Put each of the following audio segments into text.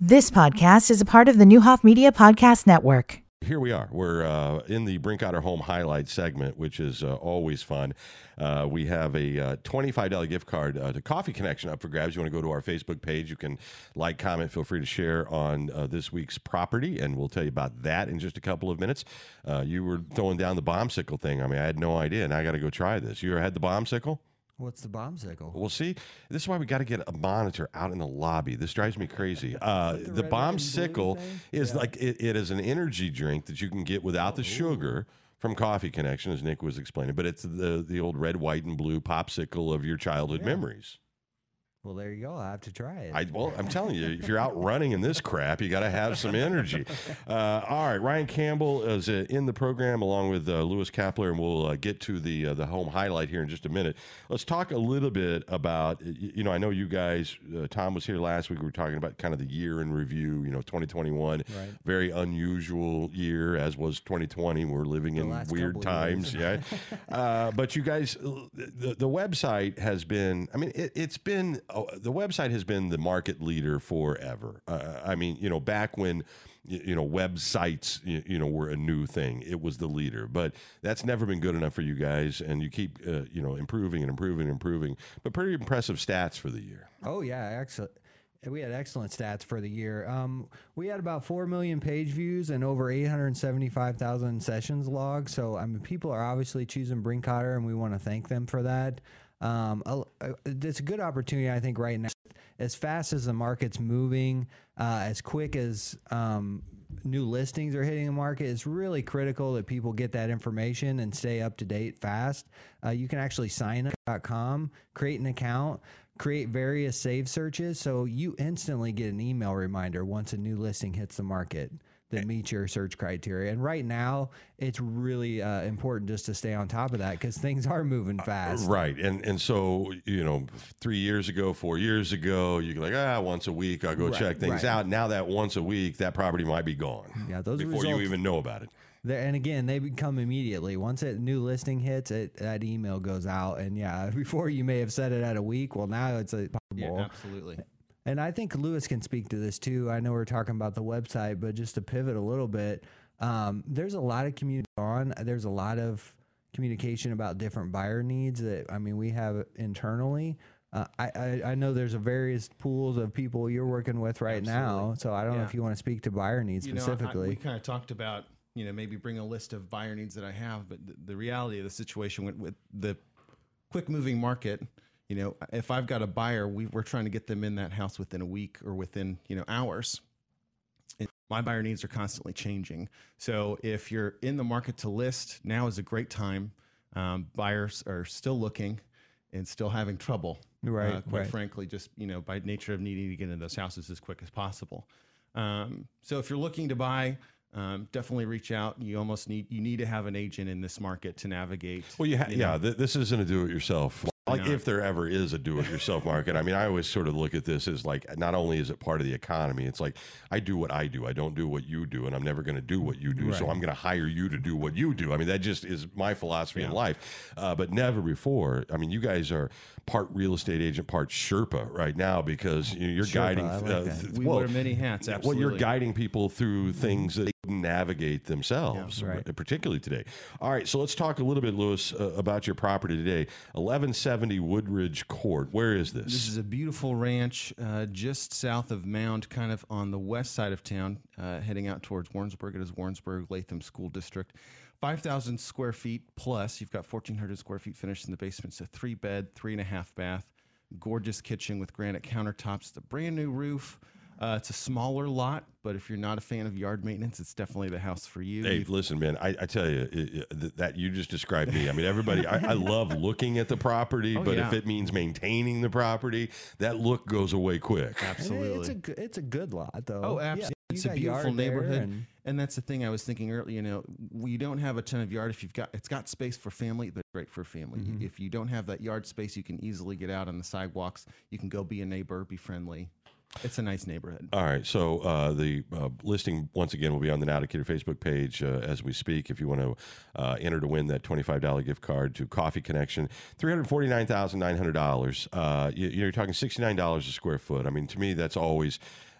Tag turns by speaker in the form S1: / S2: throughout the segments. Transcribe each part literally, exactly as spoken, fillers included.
S1: This podcast is a part of the Newhoff Media Podcast Network.
S2: Here we are. We're uh, in the Brinkoetter Home Highlight segment, which is uh, always fun. Uh, we have a uh, twenty-five dollars gift card uh, to Coffee Connection up for grabs. You want to go to our Facebook page. You can like, comment, feel free to share on uh, this week's property, and we'll tell you about that in just a couple of minutes. Uh, you were throwing down the bombsicle thing. I mean, I had no idea, and I got to go try this. You ever had the bombsicle?
S3: What's the bombsicle?
S2: Well, see, this is why we got to get a monitor out in the lobby. This drives me crazy. Uh, the the bombsicle is yeah. like it, it is an energy drink that you can get without the Ooh. sugar from Coffee Connection, as Nick was explaining. But it's the the old red, white, and blue popsicle of your childhood yeah. memories.
S3: Well, there you go. I have to try it.
S2: I, well, I'm telling you, if you're out running in this crap, you got to have some energy. Uh, all right, Ryan Campbell is uh, in the program along with uh, Lewis Kapler, and we'll uh, get to the uh, the home highlight here in just a minute. Let's talk a little bit about, you know, I know you guys, uh, Tom was here last week. We were talking about kind of the year in review, you know, twenty twenty-one, right. Very unusual year, as was twenty twenty. We're living the in weird times, yeah. uh, but you guys, the, the website has been, I mean, it, it's been, Oh, the website has been the market leader forever. Uh, I mean, you know, back when, you, you know, websites, you, you know, were a new thing, it was the leader. But that's never been good enough for you guys, and you keep, uh, you know, improving and improving and improving. But pretty impressive stats for the year.
S3: Oh, yeah, excellent. We had excellent stats for the year. Um, we had about four million page views and over eight hundred seventy-five thousand sessions logged. So, I mean, people are obviously choosing Brinkoetter, and we want to thank them for that. Um, it's a good opportunity, I think, right now. As fast as the market's moving, uh, as quick as um, new listings are hitting the market, it's really critical that people get that information and stay up to date fast. Uh, you can actually sign up dot com, create an account, create various save searches, so you instantly get an email reminder once a new listing hits the market that meets your search criteria. And right now, it's really uh, important just to stay on top of that because things are moving fast.
S2: Uh, right. And and so, you know, three years ago, four years ago, you're like, ah, once a week, I'll go right, check things right. out. Now that once a week, that property might be gone
S3: yeah, those
S2: before
S3: results,
S2: you even know about it.
S3: And again, they become immediately. Once a new listing hits, it, that email goes out. And yeah, before you may have set it at a week, well, now it's a
S4: yeah, absolutely.
S3: And I think Lewis can speak to this too. I know we're talking about the website, but just to pivot a little bit, um, there's a lot of community on. There's a lot of communication about different buyer needs that, I mean, we have internally. Uh, I, I, I know there's a various pools of people you're working with right Absolutely. now. So I don't yeah. know if you want to speak to buyer needs you specifically.
S4: Know, I, we kind of talked about, you know, maybe bring a list of buyer needs that I have, but the, the reality of the situation with, with the quick moving market, you know, if I've got a buyer, we, we're trying to get them in that house within a week or within, you know, hours. And my buyer needs are constantly changing. So if you're in the market to list, now is a great time. Um, buyers are still looking and still having trouble.
S3: Right.
S4: Uh, quite
S3: right.
S4: frankly, just, you know, by nature of needing to get into those houses as quick as possible. Um, so if you're looking to buy, Um, definitely reach out. You almost need you need to have an agent in this market to navigate.
S2: Well, you ha-
S4: you
S2: yeah,
S4: know.
S2: th- this isn't a do-it-yourself. Like if there ever is a do-it-yourself market. I mean, I always sort of look at this as like, not only is it part of the economy, it's like I do what I do. I don't do what you do, and I'm never going to do what you do. Right. So I'm going to hire you to do what you do. I mean, that just is my philosophy yeah. in life. Uh, but never before. I mean, you guys are part real estate agent, part Sherpa right now because you know, you're
S3: Sherpa,
S2: guiding.
S3: I like
S2: uh,
S3: that.
S2: th-
S4: we
S2: well,
S4: wear many hats. Absolutely.
S2: Well, you're guiding people through things that navigate themselves,
S3: yeah, right.
S2: particularly today. All right, so let's talk a little bit, Lewis, uh, about your property today. eleven seventy Woodridge Court. Where is this?
S4: This is a beautiful ranch uh, just south of Mound, kind of on the west side of town, uh, heading out towards Warrensburg. It is Warrensburg Latham School District. five thousand square feet plus. You've got fourteen hundred square feet finished in the basement. It's a three bed, three and a half bath, gorgeous kitchen with granite countertops, the brand new roof. Uh, it's a smaller lot, but if you're not a fan of yard maintenance, it's definitely the house for you.
S2: Hey,
S4: You've,
S2: listen, man, I, I tell you, it, it, that you just described me. I mean, everybody, I, I love looking at the property,
S4: oh,
S2: but
S4: yeah.
S2: if it means maintaining the property, that look goes away quick.
S4: Absolutely.
S3: It's a, good- it's a good lot, though.
S4: Oh, absolutely.
S3: Yeah,
S4: it's a beautiful neighborhood.
S3: And,
S4: and that's the thing I was thinking earlier, you know, we don't have a ton of yard. If you've got, it's got space for family, but great for family.
S3: Mm-hmm.
S4: If you don't have that yard space, you can easily get out on the sidewalks. You can go be a neighbor, be friendly. It's a nice neighborhood.
S2: All right. So uh, the uh, listing, once again, will be on the Now Decatur Facebook page uh, as we speak. If you want to uh, enter to win that twenty-five dollars gift card to Coffee Connection, three hundred forty-nine thousand nine hundred dollars. Uh, you, you're talking sixty-nine dollars a square foot. I mean, to me, that's always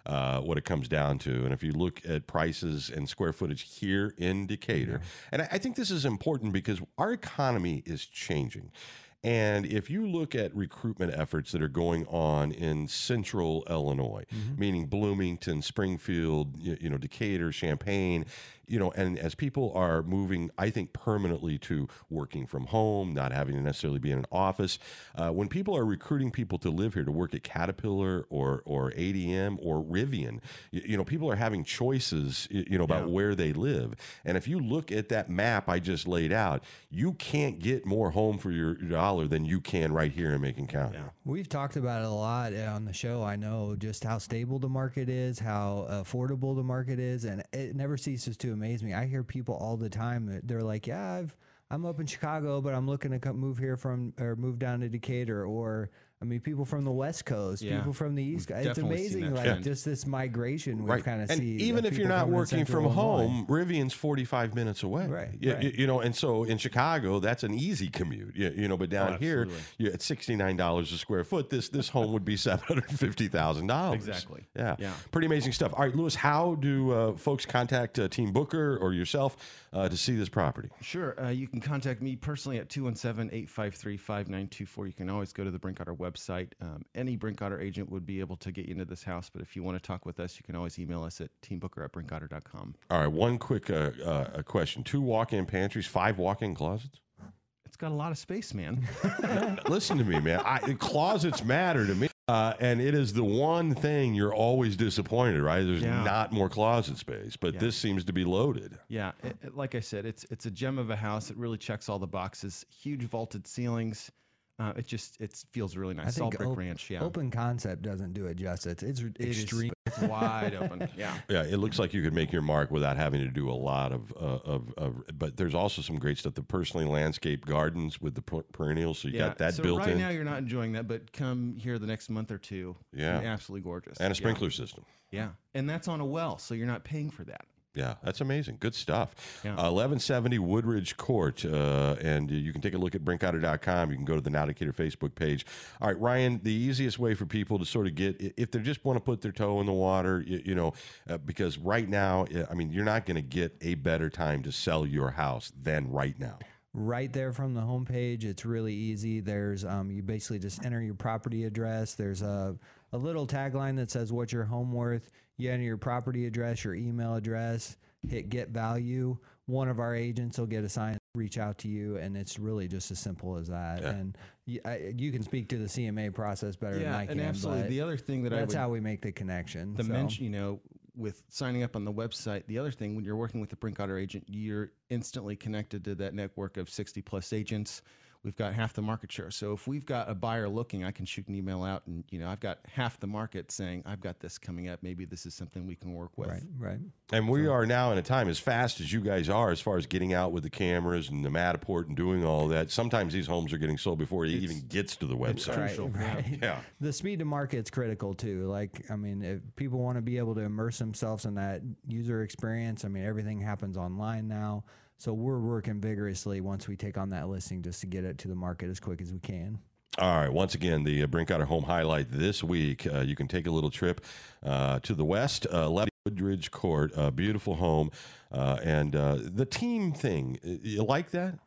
S2: uh, what it comes down to. And if you look at prices and square footage here in Decatur, and I, I think this is important because our economy is changing. And if you look at recruitment efforts that are going on in central Illinois, mm-hmm. meaning Bloomington, Springfield, you, you know, Decatur, Champaign, you know, and as people are moving, I think, permanently to working from home, not having to necessarily be in an office, uh, when people are recruiting people to live here, to work at Caterpillar or or A D M or Rivian, you, you know, people are having choices, you know, about yeah. where they live. And if you look at that map I just laid out, you can't get more home for your dollar than you can right here in Macon County.
S3: Yeah. We've talked about it a lot on the show. I know just how stable the market is, how affordable the market is, and it never ceases to amaze me. I hear people all the time that they're like, yeah, I've, I'm up in Chicago, but I'm looking to come move here from, or move down to Decatur, or I mean, people from the West Coast, yeah. people from the East Coast. It's amazing, like trend. just this migration we
S2: right.
S3: kind of
S2: and
S3: see.
S2: Even if you're not working from home, Rivian's forty-five minutes away.
S3: Right,
S2: you,
S3: right.
S2: you know, and so in Chicago, that's an easy commute. You, you know, but down
S4: oh,
S2: here, you're at sixty-nine dollars a square foot. This this home would be seven hundred fifty thousand dollars.
S4: Exactly.
S2: Yeah.
S4: yeah.
S2: Pretty amazing stuff. All right, Lewis, how do uh, folks contact uh, Team Booker or yourself uh, to see this property?
S4: Sure. Uh, you can contact me personally at two one seven, eight five three, five nine two four. You can always go to the Brinkotter website. Um, any Brinkotter agent would be able to get you into this house, but if you want to talk with us, you can always email us at teambooker at brinkotter dot com.
S2: All right, one quick uh, uh, question. Two walk-in pantries, five walk-in closets?
S4: It's got a lot of space, man.
S2: Listen to me, man. I, closets matter to me. Uh, and it is the one thing you're always disappointed, right? There's
S4: yeah.
S2: not more closet space, but
S4: yeah.
S2: this seems to be loaded.
S4: Yeah, it, it, like I said, it's it's a gem of a house. It really checks all the boxes. Huge vaulted ceilings. Uh, it just it feels really nice.
S3: I
S4: It's all
S3: think
S4: brick
S3: op-
S4: ranch. Yeah,
S3: open concept doesn't do it justice. It's
S4: It
S3: extreme.
S4: is- it's wide open. Yeah.
S2: Yeah, it looks like you could make your mark without having to do a lot of, uh, of, of but there's also some great stuff. The personally landscaped gardens with the per- perennials, so you
S4: yeah.
S2: got that
S4: so
S2: built
S4: right
S2: in.
S4: now you're not enjoying that, but come here the next month or two.
S2: Yeah.
S4: Absolutely gorgeous.
S2: And a
S4: Yeah.
S2: sprinkler system.
S4: Yeah, and that's on a well, so you're not paying for that.
S2: Yeah, that's amazing. Good stuff.
S4: Yeah.
S2: Uh, eleven seventy Woodridge Court. Uh, and you can take a look at brinkotter dot com. You can go to the Now Decatur Facebook page. All right, Ryan, the easiest way for people to sort of get, if they just want to put their toe in the water, you, you know, uh, because right now, I mean, you're not going to get a better time to sell your house than right now.
S3: Right there from the homepage, it's really easy. There's um, you basically just enter your property address. There's a, a little tagline that says what's your home worth. You enter your property address, your email address, hit get value. One of our agents will get assigned, reach out to you, and it's really just as simple as that.
S2: Yeah.
S3: And you, I, you can speak to the C M A process better than I
S4: Yeah,
S3: can.
S4: and absolutely.
S3: but
S4: The other thing that I
S3: that's
S4: would
S3: how we make the connection.
S4: the
S3: so.
S4: mention, you know, with signing up on the website, the other thing when you're working with a Brinkotter agent, you're instantly connected to that network of sixty plus agents. We've got half the market share. So if we've got a buyer looking, I can shoot an email out and, you know, I've got half the market saying, I've got this coming up. Maybe this is something we can work with.
S3: Right, right.
S2: And we are now in a time, as fast as you guys are, as far as getting out with the cameras and the Matterport and doing all that, sometimes these homes are getting sold before it
S4: It's-
S2: even gets to the website.
S3: Right,
S4: crucial.
S3: right.
S2: Yeah.
S3: The speed to market's critical too. Like, I mean, if people want to be able to immerse themselves in that user experience, I mean, everything happens online now. So we're working vigorously once we take on that listing just to get it to the market as quick as we can.
S2: All right. Once again, the uh, Brinkotter Home Highlight this week. Uh, you can take a little trip uh, to the west, uh, eleven Woodridge Court, a beautiful home, uh, and uh, the team thing. You like that?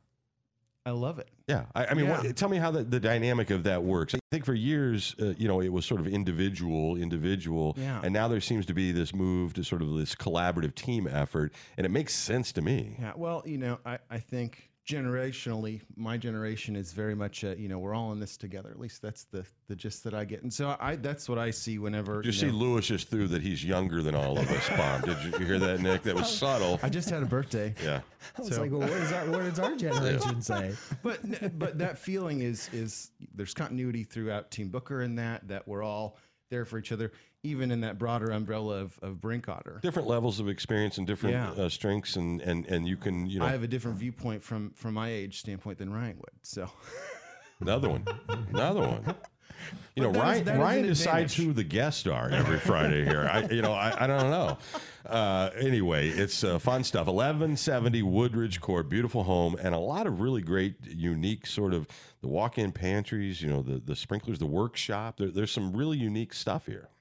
S4: I love it.
S2: Yeah. I, I mean,
S4: Yeah.
S2: What, tell me how the, the dynamic of that works. I think for years, uh, you know, it was sort of individual, individual,
S4: Yeah.
S2: and now there seems to be this move to sort of this collaborative team effort, and it makes sense to me.
S4: Yeah. Well, you know, I, I think generationally, my generation is very much, uh, you know, we're all in this together. At least that's the, the gist that I get. And so I, that's what I see whenever.
S2: Did you,
S4: you
S2: see
S4: know,
S2: Lewis just threw that he's younger than all of us, Bob? Did you, you hear that, Nick? That was subtle.
S4: I just had a birthday.
S2: Yeah.
S3: I was
S4: So-
S3: like, well, what, is our, what does our generation say?
S4: But but that feeling is is there's continuity throughout Team Booker in that that we're all there for each other, even in that broader umbrella of, of Brinkotter.
S2: Different levels of experience and different
S4: Yeah.
S2: uh, strengths, and, and, and you can, you know,
S4: I have a different viewpoint from from my age standpoint than Ryan would. So
S2: another one, another one. You know,
S4: But that is-
S2: Ryan,
S4: that is
S2: Ryan
S4: an
S2: decides
S4: advantage.
S2: who the guests are every Friday here. I, you know, I, I don't know. Uh, anyway, it's uh, fun stuff. eleven seventy Woodridge Court, beautiful home, and a lot of really great, unique sort of the walk-in pantries. You know, the the sprinklers, the workshop. There, there's some really unique stuff here.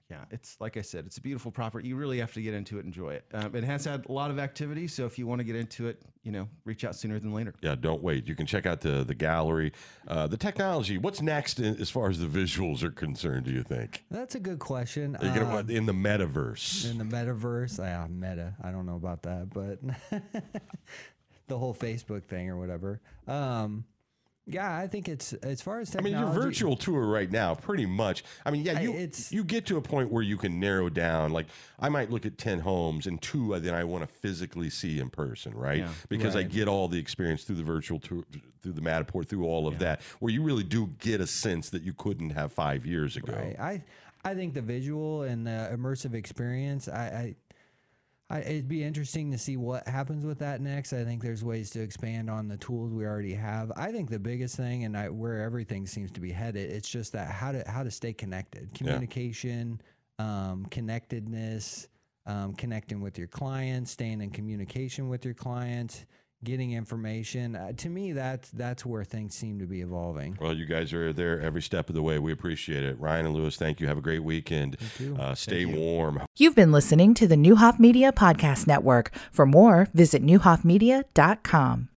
S4: Yeah, it's like I said, it's a beautiful property. You really have to get into it, enjoy it. Um, it has had a lot of activity, so if you want to get into it, you know, reach out sooner than later.
S2: Yeah, don't wait. You can check out the the gallery, uh, the technology. What's next in, as far as the visuals are concerned? Do you think?
S3: That's a good question.
S2: Are you gonna,
S3: Um,
S2: in the metaverse?
S3: in the metaverse, yeah, meta. I don't know about that, but the whole Facebook thing or whatever. Um, yeah, I think it's as far as
S2: I mean,
S3: technology.
S2: your virtual tour right now, pretty much. I mean, yeah,
S3: I-
S2: you
S3: it's-
S2: you get to a point where you can narrow down. Like, I might look at ten homes, and two uh, then I want to physically see in person, right?
S4: Yeah.
S2: Because I
S3: Right.
S2: get all the experience through the virtual tour, through the Matterport, through all of that, where you really do get a sense that you couldn't have five years ago.
S3: Right. I I think the visual and the immersive experience. I, I, I it'd be interesting to see what happens with that next. I think there's ways to expand on the tools we already have. I think the biggest thing, and I, where everything seems to be headed, it's just that how to how to stay connected, communication, um, connectedness, um, connecting with your clients, staying in communication with your clients, getting information. Uh, to me, that's that's where things seem to be evolving.
S2: Well, you guys are there every step of the way. We appreciate it. Ryan and Lewis, thank you. Have a great weekend. Uh, stay warm.
S1: You've been listening to the Newhoff Media Podcast Network. For more, visit newhoff media dot com.